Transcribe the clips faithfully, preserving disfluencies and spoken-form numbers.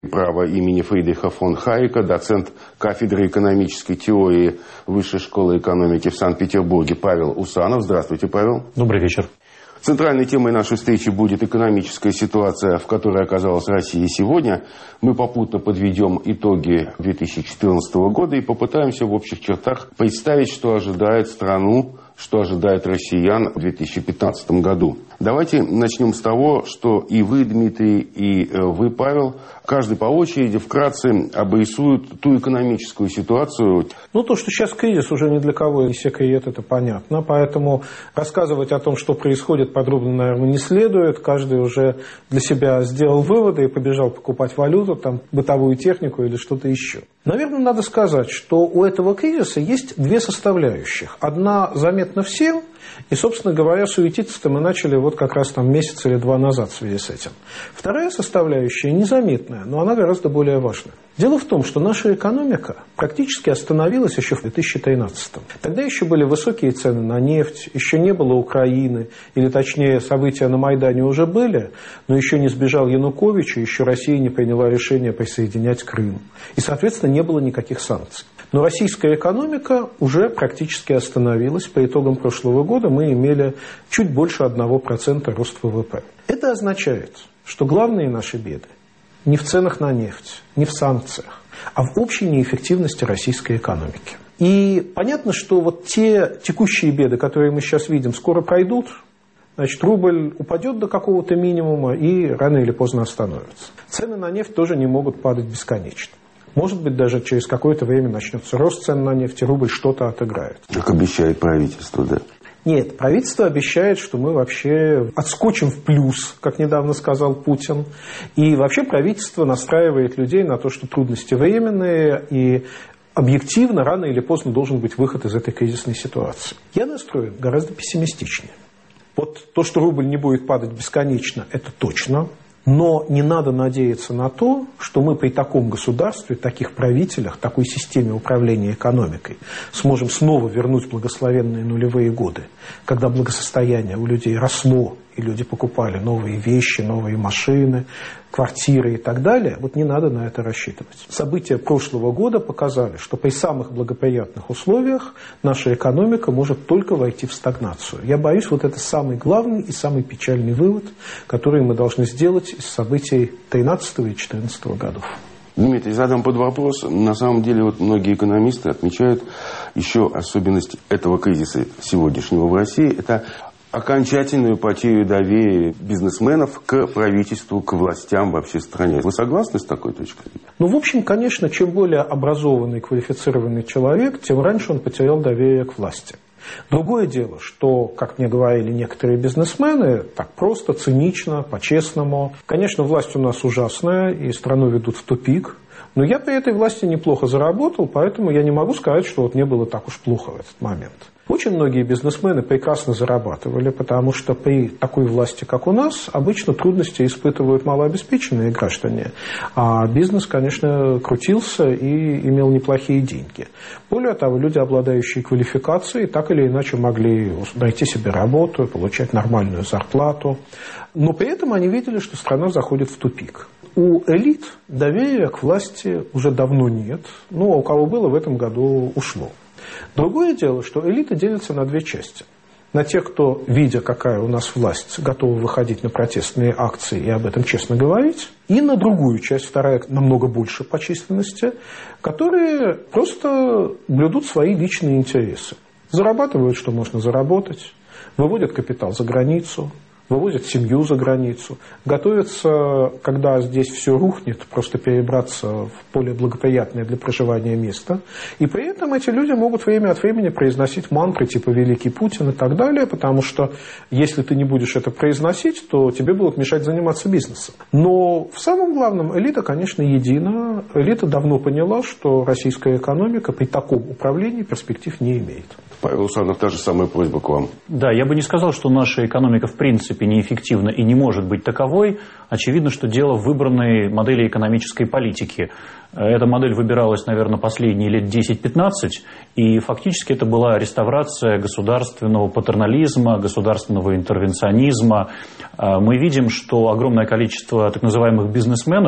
права имени Фридриха фон Хайека, доцент кафедры экономической теории Высшей школы экономики в Санкт-Петербурге Павел Усанов. Здравствуйте, Павел. Добрый вечер. Центральной темой нашей встречи будет экономическая ситуация, в которой оказалась Россия сегодня. Мы попутно подведем итоги две тысячи четырнадцатого года и попытаемся в общих чертах представить, что ожидает страну, что ожидает россиян в две тысячи пятнадцатом году. Давайте начнем с того, что и вы, Дмитрий, и вы, Павел, каждый по очереди вкратце обрисуют ту экономическую ситуацию. Ну, то, что сейчас кризис, уже ни для кого не секрет, это понятно. Поэтому рассказывать о том, что происходит, подробно, наверное, не следует. Каждый уже для себя сделал выводы и побежал покупать валюту, там, бытовую технику или что-то еще. Наверное, надо сказать, что у этого кризиса есть две составляющих. Одна заметна всем, и, собственно говоря, суетиться-то мы начали вот как раз там месяц или два назад в связи с этим. Вторая составляющая незаметная, но она гораздо более важная. Дело в том, что наша экономика практически остановилась еще в две тысячи тринадцатом. Тогда еще были высокие цены на нефть, еще не было Украины, или точнее события на Майдане уже были, но еще не сбежал Янукович, и еще Россия не приняла решение присоединять Крым. И, соответственно, не было никаких санкций. Но российская экономика уже практически остановилась. По итогам прошлого года мы имели чуть больше одного процента рост ВВП. Это означает, что главные наши беды не в ценах на нефть, не в санкциях, а в общей неэффективности российской экономики. И понятно, что вот те текущие беды, которые мы сейчас видим, скоро пройдут. Значит, рубль упадет до какого-то минимума и рано или поздно остановится. Цены на нефть тоже не могут падать бесконечно. Может быть, даже через какое-то время начнется рост цен на нефть, и рубль что-то отыграет. Как обещает правительство, да? Нет, правительство обещает, что мы вообще отскочим в плюс, как недавно сказал Путин. И вообще правительство настраивает людей на то, что трудности временные, и объективно рано или поздно должен быть выход из этой кризисной ситуации. Я настроен гораздо пессимистичнее. Вот то, что рубль не будет падать бесконечно, это точно. Но не надо надеяться на то, что мы при таком государстве, таких правителях, такой системе управления экономикой сможем снова вернуть благословенные нулевые годы, когда благосостояние у людей росло, и люди покупали новые вещи, новые машины, квартиры и так далее. Вот не надо на это рассчитывать. События прошлого года показали, что при самых благоприятных условиях наша экономика может только войти в стагнацию. Я боюсь, вот это самый главный и самый печальный вывод, который мы должны сделать из событий тринадцатого и четырнадцатого годов. Дмитрий, задам под вопрос. На самом деле, вот многие экономисты отмечают еще особенность этого кризиса сегодняшнего в России. Это окончательную потерю доверия бизнесменов к правительству, к властям вообще в стране. Вы согласны с такой точкой зрения? Ну, в общем, конечно, чем более образованный, квалифицированный человек, тем раньше он потерял доверие к власти. Другое дело, что, как мне говорили некоторые бизнесмены, так просто, цинично, по-честному. Конечно, власть у нас ужасная, и страну ведут в тупик. Но я при этой власти неплохо заработал, поэтому я не могу сказать, что вот мне было так уж плохо в этот момент. Очень многие бизнесмены прекрасно зарабатывали, потому что при такой власти, как у нас, обычно трудности испытывают малообеспеченные граждане. А бизнес, конечно, крутился и имел неплохие деньги. Более того, люди, обладающие квалификацией, так или иначе могли найти себе работу, получать нормальную зарплату. Но при этом они видели, что страна заходит в тупик. У элит доверия к власти уже давно нет, ну, а у кого было, в этом году ушло. Другое дело, что элита делится на две части. На тех, кто, видя, какая у нас власть, готова выходить на протестные акции и об этом честно говорить, и на другую часть, вторая намного больше по численности, которые просто блюдут свои личные интересы. Зарабатывают, что можно заработать, выводят капитал за границу, вывозят семью за границу, готовятся, когда здесь все рухнет, просто перебраться в более благоприятное для проживания место. И при этом эти люди могут время от времени произносить мантры типа «Великий Путин» и так далее, потому что если ты не будешь это произносить, то тебе будут мешать заниматься бизнесом. Но в самом главном элита, конечно, едина. Элита давно поняла, что российская экономика при таком управлении перспектив не имеет. Павел Усанов, та же самая просьба к вам. Да, я бы не сказал, что наша экономика в принципе неэффективна и не может быть таковой. Очевидно, что дело в выбранной модели экономической политики. Эта модель выбиралась, наверное, последние лет десять-пятнадцать, и фактически это была реставрация государственного патернализма, государственного интервенционизма. Мы видим, что огромное количество так называемых бизнесменов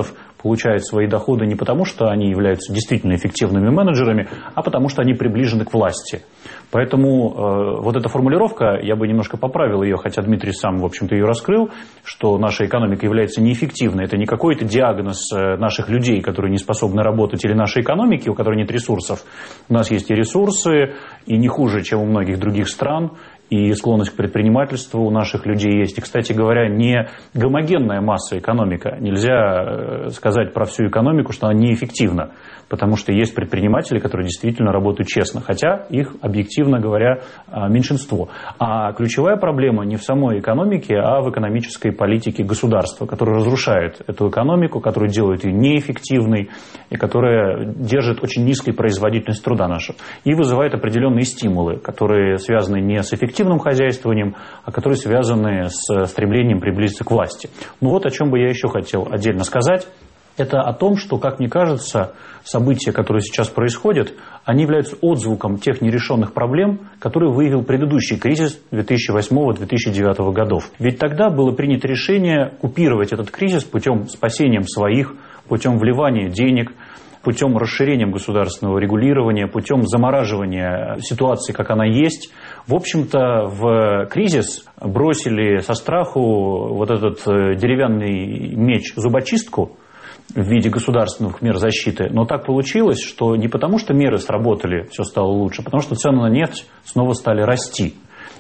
получают свои доходы не потому, что они являются действительно эффективными менеджерами, а потому что они приближены к власти. Поэтому э, вот эта формулировка, я бы немножко поправил ее, хотя Дмитрий сам, в общем-то, ее раскрыл, что наша экономика является неэффективной. Это не какой-то диагноз наших людей, которые не способны работать, или нашей экономики, у которой нет ресурсов. У нас есть и ресурсы, и не хуже, чем у многих других стран. И склонность к предпринимательству у наших людей есть. И, кстати говоря, не гомогенная масса экономика. Нельзя сказать про всю экономику, что она неэффективна. Потому что есть предприниматели, которые действительно работают честно. Хотя их, объективно говоря, меньшинство. А ключевая проблема не в самой экономике, а в экономической политике государства, которая разрушает эту экономику, которая делает ее неэффективной и которая держит очень низкой производительность труда нашего. И вызывает определенные стимулы, которые связаны не с эффективным хозяйствованием, а которые связаны с стремлением приблизиться к власти. Ну вот о чем бы я еще хотел отдельно сказать. Это о том, что, как мне кажется, события, которые сейчас происходят, они являются отзвуком тех нерешенных проблем, которые выявил предыдущий кризис две тысячи восьмого — две тысячи девятого годов. Ведь тогда было принято решение купировать этот кризис путем спасения своих, путем вливания денег, путем расширения государственного регулирования, путем замораживания ситуации, как она есть. В общем-то, в кризис бросили со страху вот этот деревянный меч-зубочистку в виде государственных мер защиты. Но так получилось, что не потому, что меры сработали, все стало лучше, а потому что цены на нефть снова стали расти.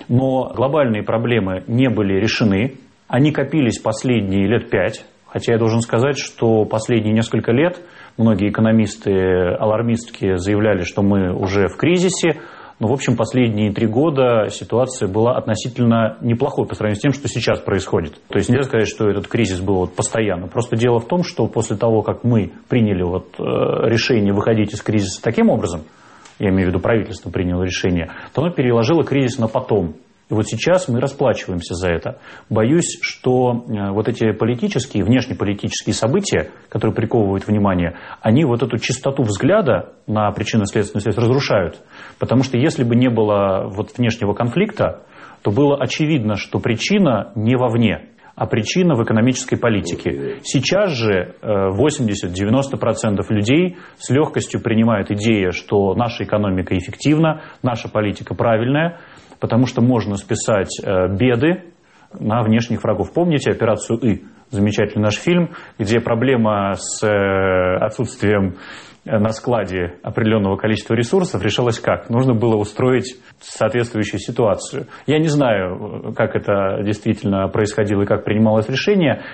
Но глобальные проблемы не были решены. Они копились последние лет пять. Хотя я должен сказать, что последние несколько лет многие экономисты алармистски заявляли, что мы уже в кризисе. Но, в общем, последние три года ситуация была относительно неплохой по сравнению с тем, что сейчас происходит. То есть нельзя сказать, что этот кризис был вот постоянно. Просто дело в том, что после того, как мы приняли вот решение выходить из кризиса таким образом, я имею в виду правительство приняло решение, то оно переложило кризис на потом. И вот сейчас мы расплачиваемся за это. Боюсь, что вот эти политические, внешнеполитические события, которые приковывают внимание, они вот эту чистоту взгляда на причинно-следственную связь разрушают. Потому что если бы не было вот внешнего конфликта, то было очевидно, что причина не вовне, а причина в экономической политике. Сейчас же восемьдесят-девяносто процентов людей с легкостью принимают идею, что наша экономика эффективна, наша политика правильная, потому что можно списать беды на внешних врагов. Помните операцию «И»? Замечательный наш фильм, где проблема с отсутствием на складе определенного количества ресурсов решалась как? Нужно было устроить соответствующую ситуацию. Я не знаю, как это действительно происходило и как принималось решение,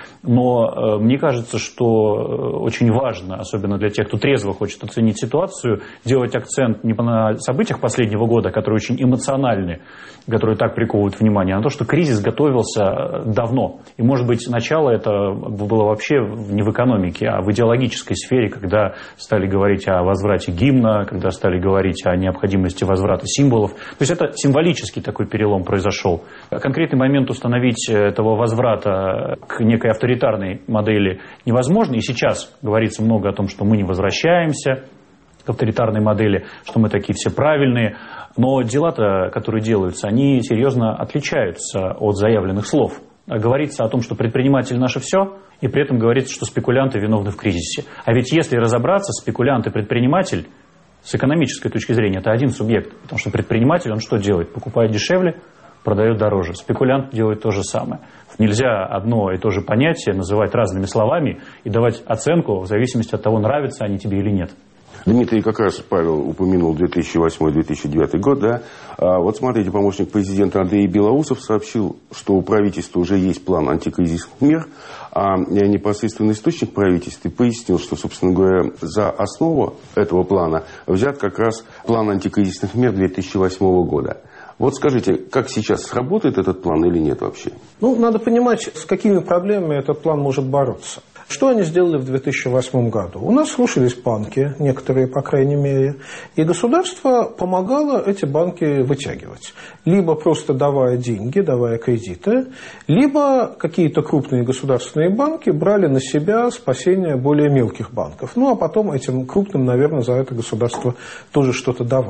но мне кажется, что очень важно, особенно для тех, кто трезво хочет оценить ситуацию, делать акцент не на событиях последнего года, которые очень эмоциональны, которые так приковывают внимание, а на то, что кризис готовился давно. И, может быть, начало это было вообще не в экономике, а в идеологической сфере, когда стали говорить говорить о возврате гимна, когда стали говорить о необходимости возврата символов. То есть это символический такой перелом произошел. Конкретный момент установить этого возврата к некой авторитарной модели невозможно. И сейчас говорится много о том, что мы не возвращаемся к авторитарной модели, что мы такие все правильные. Но дела-то, которые делаются, они серьезно отличаются от заявленных слов. Говорится о том, что предприниматель наше все, и при этом говорится, что спекулянты виновны в кризисе. А ведь если разобраться, спекулянт и предприниматель с экономической точки зрения это один субъект. Потому что предприниматель, он что делает? Покупает дешевле, продает дороже. Спекулянт делает то же самое. Нельзя одно и то же понятие называть разными словами и давать оценку в зависимости от того, нравятся они тебе или нет. Дмитрий, как раз Павел упомянул две тысячи восьмой — две тысячи девятый год, да? А вот смотрите, помощник президента Андрей Белоусов сообщил, что у правительства уже есть план антикризисных мер, а непосредственный источник правительства пояснил, что, собственно говоря, за основу этого плана взят как раз план антикризисных мер две тысячи восьмого года. Вот скажите, как сейчас сработает этот план или нет вообще? Ну, надо понимать, с какими проблемами этот план может бороться. Что они сделали в две тысячи восьмом году? У нас слушались банки, некоторые, по крайней мере, и государство помогало эти банки вытягивать. Либо просто давая деньги, давая кредиты, либо какие-то крупные государственные банки брали на себя спасение более мелких банков. Ну, а потом этим крупным, наверное, за это государство тоже что-то давало.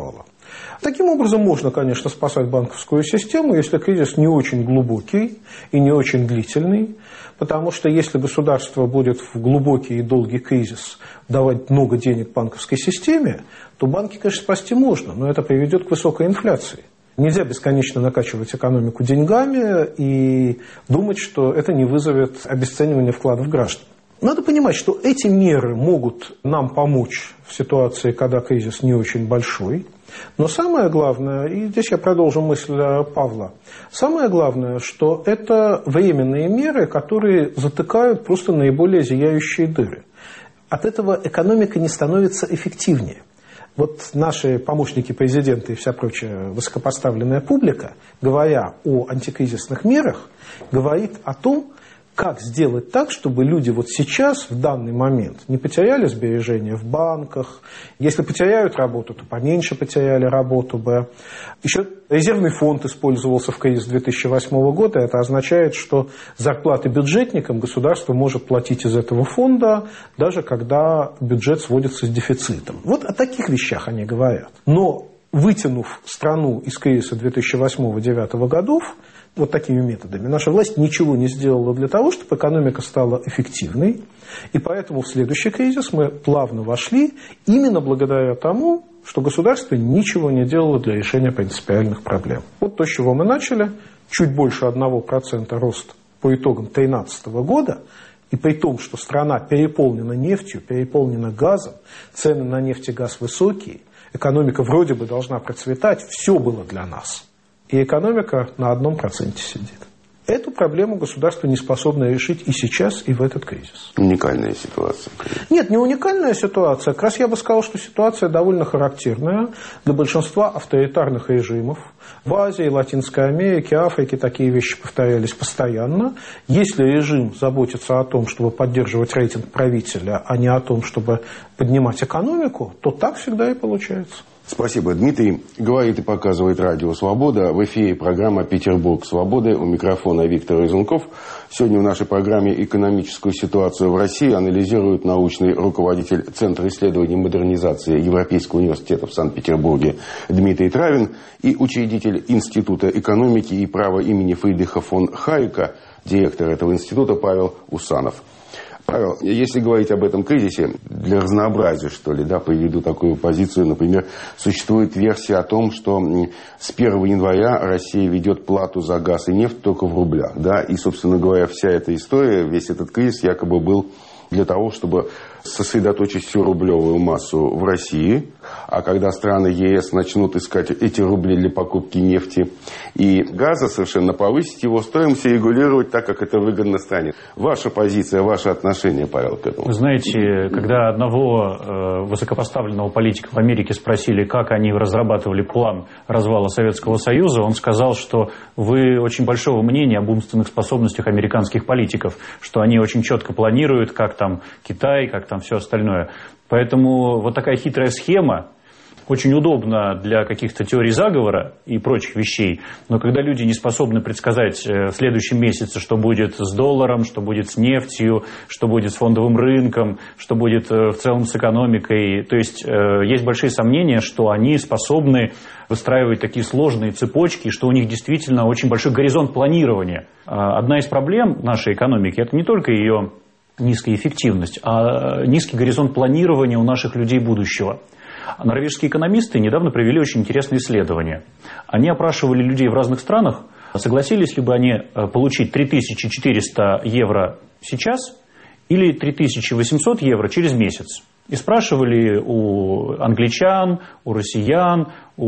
Таким образом, можно, конечно, спасать банковскую систему, если кризис не очень глубокий и не очень длительный, потому что если государство будет в глубокий и долгий кризис давать много денег банковской системе, то банки, конечно, спасти можно, но это приведет к высокой инфляции. Нельзя бесконечно накачивать экономику деньгами и думать, что это не вызовет обесценивания вкладов граждан. Надо понимать, что эти меры могут нам помочь в ситуации, когда кризис не очень большой. Но самое главное, и здесь я продолжу мысль Павла, самое главное, что это временные меры, которые затыкают просто наиболее зияющие дыры. От этого экономика не становится эффективнее. Вот наши помощники президента и вся прочая высокопоставленная публика, говоря о антикризисных мерах, говорит о том, как сделать так, чтобы люди вот сейчас, в данный момент, не потеряли сбережения в банках. Если потеряют работу, то поменьше потеряли работу бы. Еще резервный фонд использовался в кризис две тысячи восьмого года. Это означает, что зарплаты бюджетникам государство может платить из этого фонда, даже когда бюджет сводится с дефицитом. Вот о таких вещах они говорят. Но вытянув страну из кризиса две тысячи восьмого — две тысячи девятого годов, вот такими методами, наша власть ничего не сделала для того, чтобы экономика стала эффективной. И поэтому в следующий кризис мы плавно вошли именно благодаря тому, что государство ничего не делало для решения принципиальных проблем. Вот то, с чего мы начали. Чуть больше одного процента рост по итогам две тысячи тринадцатого года. И при том, что страна переполнена нефтью, переполнена газом, цены на нефть и газ высокие, экономика вроде бы должна процветать, все было для нас. И экономика на одном проценте сидит. Эту проблему государство не способно решить и сейчас, и в этот кризис. Уникальная ситуация. Нет, не уникальная ситуация. Как раз я бы сказал, что ситуация довольно характерная для большинства авторитарных режимов. В Азии, Латинской Америке, Африке такие вещи повторялись постоянно. Если режим заботится о том, чтобы поддерживать рейтинг правителя, а не о том, чтобы поднимать экономику, то так всегда и получается. Спасибо, Дмитрий. Говорит и показывает Радио Свобода. В эфире программа «Петербург свободы». У микрофона Виктор Изунков. Сегодня в нашей программе экономическую ситуацию в России анализирует научный руководитель Центра исследований модернизации Европейского университета в Санкт-Петербурге Дмитрий Травин и учредитель Института экономики и права имени Фридриха фон Хайека, директор этого института Павел Усанов. Павел, если говорить об этом кризисе, для разнообразия, что ли, да, приведу такую позицию, например, существует версия о том, что с первого января Россия ведет плату за газ и нефть только в рублях, да, и, собственно говоря, вся эта история, весь этот кризис якобы был для того, чтобы сосредоточить всю рублевую массу в России, а когда страны ЕС начнут искать эти рубли для покупки нефти и газа, совершенно повысить его стоимость и регулировать так, как это выгодно стране. Ваша позиция, ваше отношение, Павел, к этому? Вы знаете, когда одного э, высокопоставленного политика в Америке спросили, как они разрабатывали план развала Советского Союза, он сказал, что вы очень большого мнения об умственных способностях американских политиков, что они очень четко планируют, как там Китай, как там все остальное. Поэтому вот такая хитрая схема очень удобна для каких-то теорий заговора и прочих вещей, но когда люди не способны предсказать в следующем месяце, что будет с долларом, что будет с нефтью, что будет с фондовым рынком, что будет в целом с экономикой, то есть есть большие сомнения, что они способны выстраивать такие сложные цепочки, что у них действительно очень большой горизонт планирования. Одна из проблем нашей экономики – это не только ее низкая эффективность, а низкий горизонт планирования у наших людей будущего. Норвежские экономисты недавно провели очень интересное исследование. Они опрашивали людей в разных странах, согласились ли бы они получить три тысячи четыреста евро сейчас или три тысячи восемьсот евро через месяц. И спрашивали у англичан, у россиян,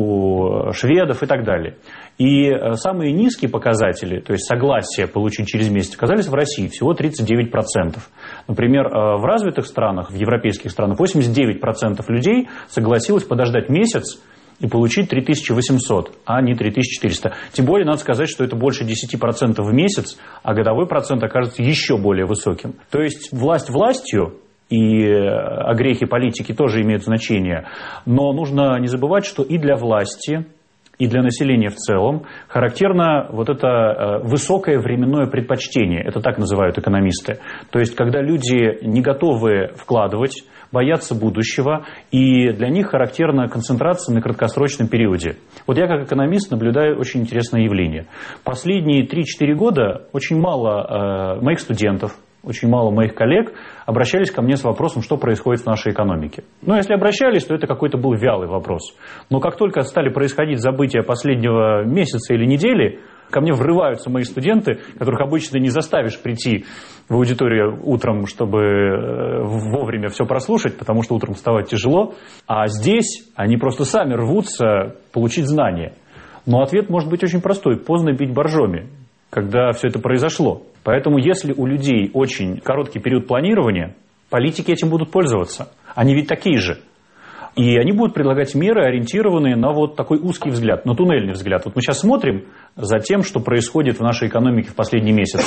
у шведов и так далее. И самые низкие показатели, то есть согласие получить через месяц, оказались в России всего тридцать девять процентов. Например, в развитых странах, в европейских странах, восемьдесят девять процентов людей согласилось подождать месяц и получить три тысячи восемьсот, а не три тысячи четыреста. Тем более, надо сказать, что это больше десять процентов в месяц, а годовой процент окажется еще более высоким. То есть власть властью, и огрехи политики тоже имеют значение, но нужно не забывать, что и для власти, и для населения в целом характерно вот это высокое временное предпочтение, это так называют экономисты. То есть, когда люди не готовы вкладывать, боятся будущего, и для них характерна концентрация на краткосрочном периоде. Вот я как экономист наблюдаю очень интересное явление. Последние три-четыре года очень мало э, моих студентов, очень мало моих коллег обращались ко мне с вопросом, что происходит в нашей экономике. Но если обращались, то это какой-то был вялый вопрос. Но как только стали происходить события последнего месяца или недели, ко мне врываются мои студенты, которых обычно не заставишь прийти в аудиторию утром, чтобы вовремя все прослушать, потому что утром вставать тяжело. А здесь они просто сами рвутся получить знания. Но ответ может быть очень простой. Поздно бить боржоми, когда все это произошло. Поэтому если у людей очень короткий период планирования, политики этим будут пользоваться. Они ведь такие же. И они будут предлагать меры, ориентированные на вот такой узкий взгляд, на туннельный взгляд. Вот мы сейчас смотрим за тем, что происходит в нашей экономике в последний месяц.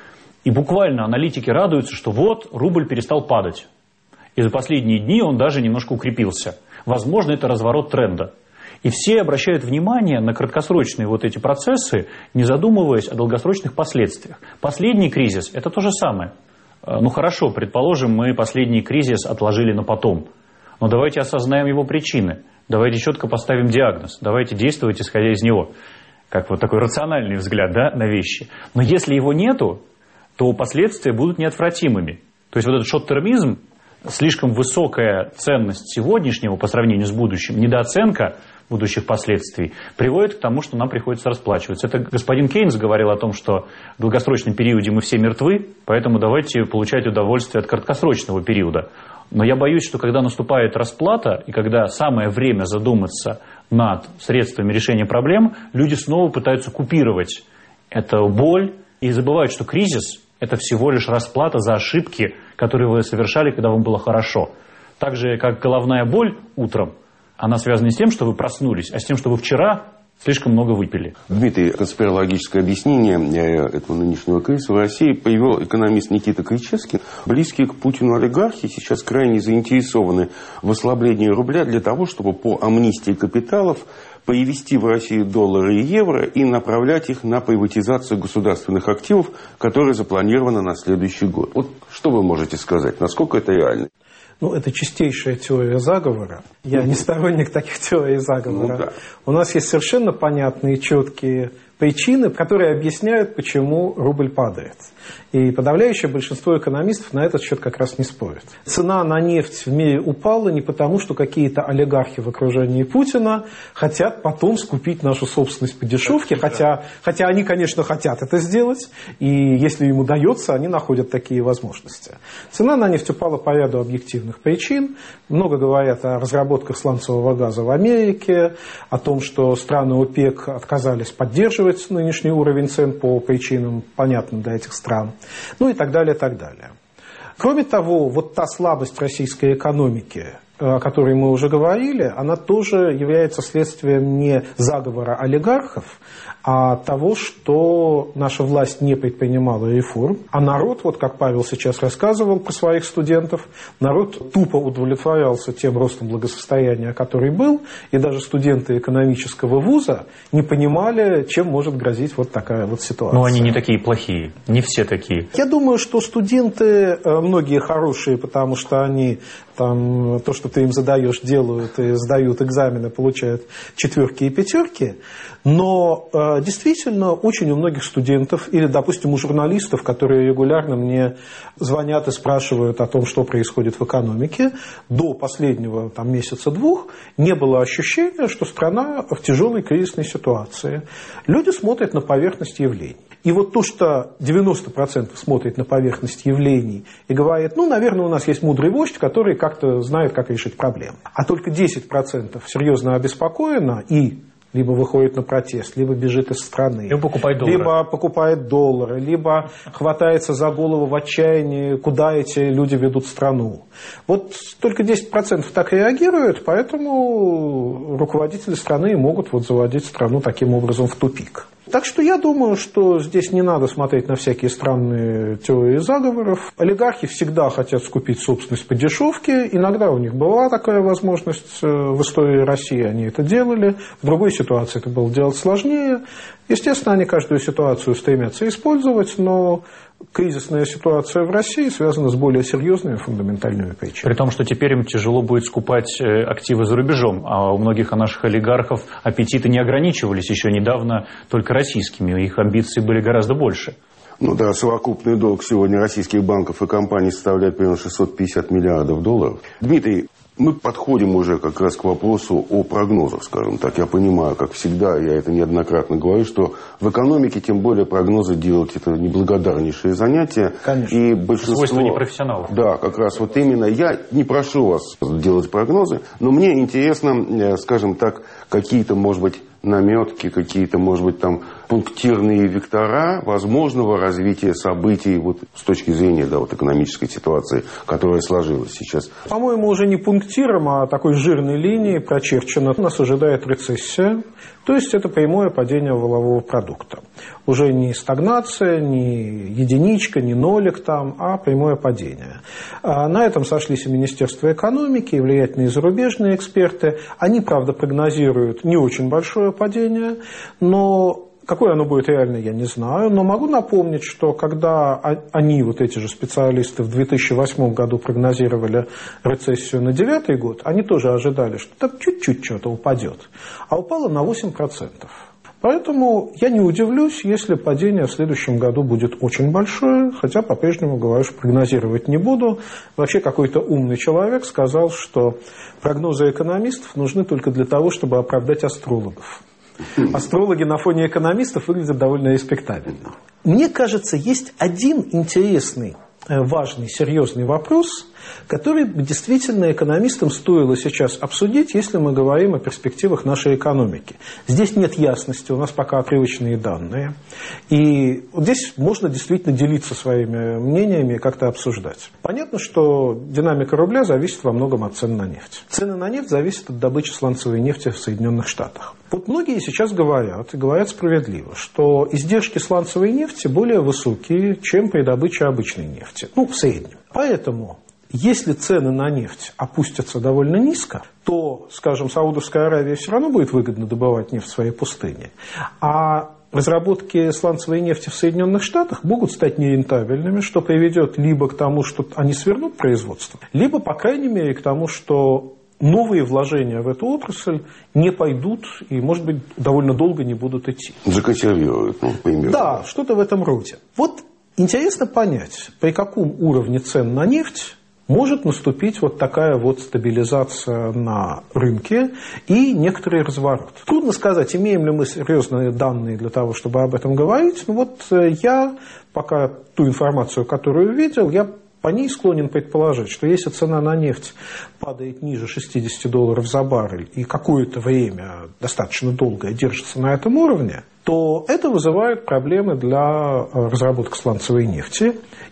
И буквально аналитики радуются, что вот рубль перестал падать. И за последние дни он даже немножко укрепился. Возможно, это разворот тренда. И все обращают внимание на краткосрочные вот эти процессы, не задумываясь о долгосрочных последствиях. Последний кризис – это то же самое. Ну хорошо, предположим, мы последний кризис отложили на потом. Но давайте осознаем его причины. Давайте четко поставим диагноз. Давайте действовать, исходя из него. Как вот такой рациональный взгляд, да, на вещи. Но если его нету, то последствия будут неотвратимыми. То есть вот этот шорт-термизм, слишком высокая ценность сегодняшнего по сравнению с будущим, недооценка будущих последствий, приводит к тому, что нам приходится расплачиваться. Это господин Кейнс говорил о том, что в долгосрочном периоде мы все мертвы, поэтому давайте получать удовольствие от краткосрочного периода. Но я боюсь, что когда наступает расплата, и когда самое время задуматься над средствами решения проблем, люди снова пытаются купировать эту боль и забывают, что кризис – это всего лишь расплата за ошибки, которые вы совершали, когда вам было хорошо. Так же, как головная боль утром, она связана не с тем, что вы проснулись, а с тем, что вы вчера слишком много выпили. Дмитрий, конспирологическое объяснение этого нынешнего кризиса в России привел экономист Никита Кричевский. Близкие к Путину олигархи сейчас крайне заинтересованы в ослаблении рубля для того, чтобы по амнистии капиталов перевести в Россию доллары и евро и направлять их на приватизацию государственных активов, которая запланирована на следующий год. Вот что вы можете сказать, насколько это реально? Ну, это чистейшая теория заговора. Я не сторонник таких теорий заговора. Ну, да. У нас есть совершенно понятные, четкие причины, которые объясняют, почему рубль падает. И подавляющее большинство экономистов на этот счет как раз не спорят. Цена на нефть в мире упала не потому, что какие-то олигархи в окружении Путина хотят потом скупить нашу собственность по дешевке, хотя, хотя они, конечно, хотят это сделать, и если им удается, они находят такие возможности. Цена на нефть упала по ряду объективных причин. Много говорят о разработках сланцевого газа в Америке, о том, что страны ОПЕК отказались поддерживать нынешний уровень цен по причинам, понятным для этих стран. Ну и так далее, так далее. Кроме того, вот та слабость российской экономики, о которой мы уже говорили, она тоже является следствием не заговора олигархов, а того, что наша власть не предпринимала реформ. А народ, вот как Павел сейчас рассказывал про своих студентов, народ тупо удовлетворялся тем ростом благосостояния, который был, и даже студенты экономического вуза не понимали, чем может грозить вот такая вот ситуация. Но они не такие плохие, не все такие. Я думаю, что студенты, многие хорошие, потому что они там, то, что ты им задаешь, делают и сдают экзамены, получают четверки и пятерки. Но э, действительно очень у многих студентов или, допустим, у журналистов, которые регулярно мне звонят и спрашивают о том, что происходит в экономике, до последнего там, месяца-двух не было ощущения, что страна в тяжелой кризисной ситуации. Люди смотрят на поверхность явлений. И вот то, что девяносто процентов смотрит на поверхность явлений и говорит, ну, наверное, у нас есть мудрый вождь, который как-то знает, как решить проблему. А только десять процентов серьезно обеспокоено и либо выходит на протест, либо бежит из страны, либо покупает доллары, либо, покупает доллары, либо хватается за голову в отчаянии, куда эти люди ведут страну. Вот только десять процентов так реагируют, поэтому руководители страны могут вот заводить страну таким образом в тупик. Так что я думаю, что здесь не надо смотреть на всякие странные теории заговоров. Олигархи всегда хотят скупить собственность по дешевке. Иногда у них была такая возможность в истории России, они это делали. В другой ситуации это было делать сложнее. Естественно, они каждую ситуацию стремятся использовать, но кризисная ситуация в России связана с более серьезными фундаментальными причинами. При том, что теперь им тяжело будет скупать активы за рубежом, а у многих наших олигархов аппетиты не ограничивались еще недавно только российскими, их амбиции были гораздо больше. Ну да, совокупный долг сегодня российских банков и компаний составляет примерно шестьсот пятьдесят миллиардов долларов. Дмитрий, мы подходим уже как раз к вопросу о прогнозах, скажем так. Я понимаю, как всегда, я это неоднократно говорю, что в экономике, тем более, прогнозы делать это неблагодарнейшее занятие. Конечно. И большинство... Свойство непрофессионалов. Да, как раз вот именно. Я не прошу вас делать прогнозы, но мне интересно, скажем так, какие-то, может быть, наметки, какие-то, может быть, там пунктирные вектора возможного развития событий вот, с точки зрения да, вот, экономической ситуации, которая сложилась сейчас. По-моему, уже не пунктиром, а такой жирной линией прочерчено. Нас ожидает рецессия, то есть это прямое падение валового продукта. Уже не стагнация, не единичка, не нолик там, а прямое падение. На этом сошлись и Министерство экономики, и влиятельные зарубежные эксперты. Они, правда, прогнозируют не очень большое падение, но какое оно будет реально, я не знаю. Но могу напомнить, что когда они, вот эти же специалисты, в две тысячи восьмом году прогнозировали рецессию на девятый год, они тоже ожидали, что там чуть-чуть что-то упадет. А упало на восемь процентов. Поэтому я не удивлюсь, если падение в следующем году будет очень большое, хотя по-прежнему, говорю, что прогнозировать не буду. Вообще какой-то умный человек сказал, что прогнозы экономистов нужны только для того, чтобы оправдать астрологов. Астрологи на фоне экономистов выглядят довольно респектабельно. Мне кажется, есть один интересный, важный, серьезный вопрос, который действительно экономистам стоило сейчас обсудить, если мы говорим о перспективах нашей экономики. Здесь нет ясности, у нас пока отрывочные данные. И вот здесь можно действительно делиться своими мнениями и как-то обсуждать. Понятно, что динамика рубля зависит во многом от цен на нефть. Цены на нефть зависят от добычи сланцевой нефти в Соединенных Штатах. Вот многие сейчас говорят, и говорят справедливо, что издержки сланцевой нефти более высокие, чем при добыче обычной нефти. Ну, в среднем. Поэтому... Если цены на нефть опустятся довольно низко, то, скажем, Саудовская Аравия все равно будет выгодно добывать нефть в своей пустыне. А разработки сланцевой нефти в Соединенных Штатах могут стать нерентабельными, что приведет либо к тому, что они свернут производство, либо, по крайней мере, к тому, что новые вложения в эту отрасль не пойдут и, может быть, довольно долго не будут идти. Законсервируют, ну, примерно. Да, что-то в этом роде. Вот интересно понять, при каком уровне цен на нефть может наступить вот такая вот стабилизация на рынке и некоторый разворот. Трудно сказать, имеем ли мы серьезные данные для того, чтобы об этом говорить. Но вот я пока ту информацию, которую видел, я по ней склонен предположить, что если цена на нефть падает ниже шестьдесят долларов за баррель и какое-то время достаточно долгое держится на этом уровне, то это вызывает проблемы для разработки сланцевой нефти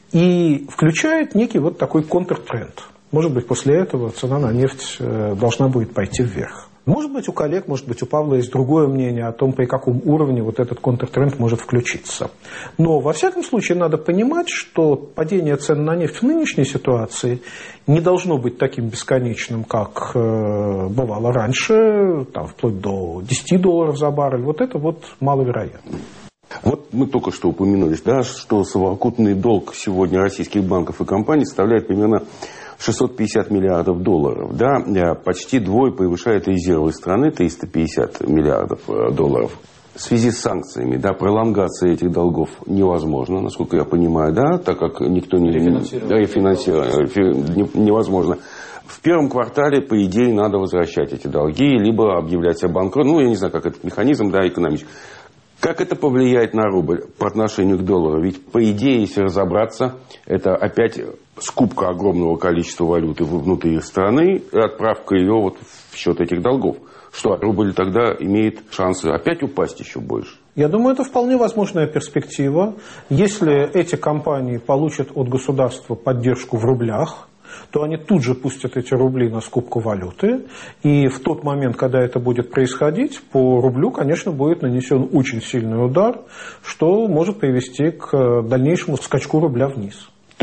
и включает некий вот такой контртренд. Может быть, после этого цена на нефть должна будет пойти вверх. Может быть, у коллег, может быть, у Павла есть другое мнение о том, при каком уровне вот этот контртренд может включиться. Но, во всяком случае, надо понимать, что падение цен на нефть в нынешней ситуации не должно быть таким бесконечным, как э, бывало раньше, там, вплоть до десяти долларов за баррель. Вот это вот маловероятно. Вот мы только что упомянули, да, что совокупный долг сегодня российских банков и компаний составляет примерно шестьсот пятьдесят миллиардов долларов. Да, почти вдвое превышает резервы страны, триста пятьдесят миллиардов долларов. В связи с санкциями, да, пролонгация этих долгов невозможна, насколько я понимаю, да, так как никто не... Рефинансировать невозможно. В первом квартале, по идее, надо возвращать эти долги, либо объявлять себя банкротом. Ну, я не знаю, как этот механизм, да, экономический. Как это повлияет на рубль по отношению к доллару? Ведь, по идее, если разобраться, это опять скупка огромного количества валюты внутри страны и отправка ее вот в счет этих долгов. Что, рубль тогда имеет шансы опять упасть еще больше? Я думаю, это вполне возможная перспектива. Если эти компании получат от государства поддержку в рублях, то они тут же пустят эти рубли на скупку валюты. И в тот момент, когда это будет происходить, по рублю, конечно, будет нанесен очень сильный удар, что может привести к дальнейшему скачку рубля вниз.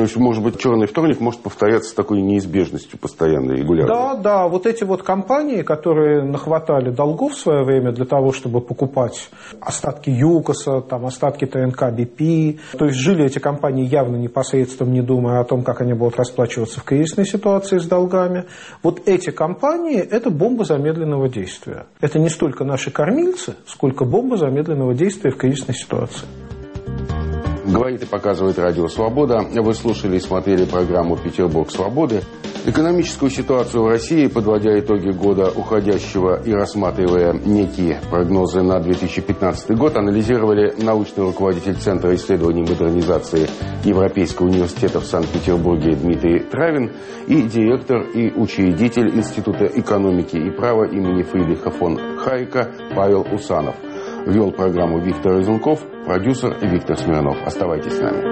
То есть, может быть, черный вторник может повторяться с такой неизбежностью постоянной, регулярной. Да, да, вот эти вот компании, которые нахватали долгов в свое время для того, чтобы покупать остатки ЮКОСа, там, остатки ТНК Би Пи, то есть жили эти компании явно непосредственно, не думая о том, как они будут расплачиваться в кризисной ситуации с долгами. Вот эти компании – это бомба замедленного действия. Это не столько наши кормильцы, сколько бомба замедленного действия в кризисной ситуации. Говорит и показывает Радио Свобода. Вы слушали и смотрели программу «Петербург свободы». Экономическую ситуацию в России, подводя итоги года уходящего и рассматривая некие прогнозы на две тысячи пятнадцатый год, анализировали научный руководитель Центра исследований модернизации Европейского университета в Санкт-Петербурге Дмитрий Травин и директор и учредитель Института экономики и права имени Фридриха фон Хайека Павел Усанов. Вел программу Виктор Разумков, продюсер Виктор Смирнов. Оставайтесь с нами.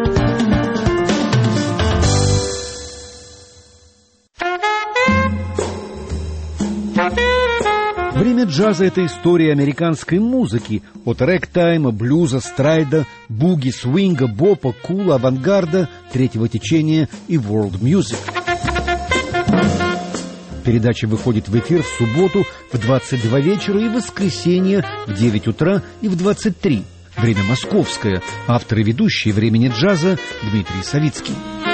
Время джаза – это история американской музыки. От рэгтайма, блюза, страйда, буги, свинга, бопа, кула, авангарда, третьего течения и world music. Передача выходит в эфир в субботу в двадцать два вечера и в воскресенье в девять утра и в двадцать три. Время московское. Автор и ведущий «Времени джаза» Дмитрий Савицкий.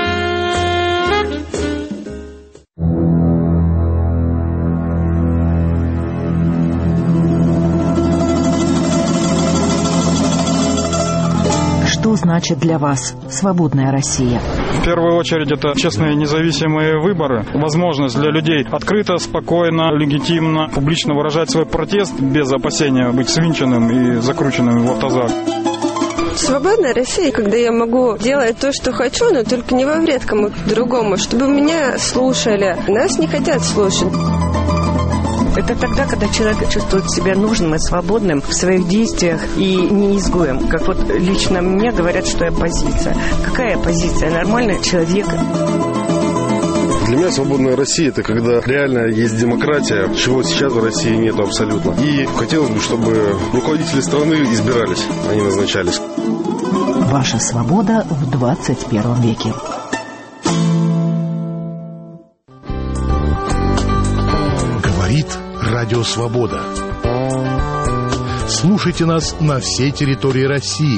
Что значит для вас свободная Россия? В первую очередь это честные независимые выборы, возможность для людей открыто, спокойно, легитимно, публично выражать свой протест без опасения быть свинченным и закрученным в автозак. Свободная Россия, когда я могу делать то, что хочу, но только не во вред кому-то другому, чтобы меня слушали. Нас не хотят слушать. Это тогда, когда человек чувствует себя нужным и свободным в своих действиях и не изгоем. Как вот лично мне говорят, что я оппозиция. Какая оппозиция? Нормальный человек. Для меня свободная Россия – это когда реально есть демократия, чего сейчас в России нету абсолютно. И хотелось бы, чтобы руководители страны избирались, а не назначались. Ваша свобода в двадцать первом веке. Говорит Радио Свобода. Слушайте нас на всей территории России.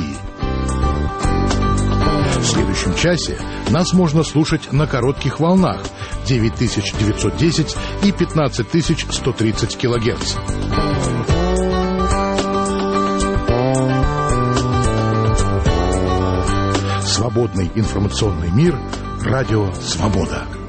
В следующем часе нас можно слушать на коротких волнах девять тысяч девятьсот десять и пятнадцать тысяч сто тридцать килогерц. Свободный информационный мир. Радио Свобода.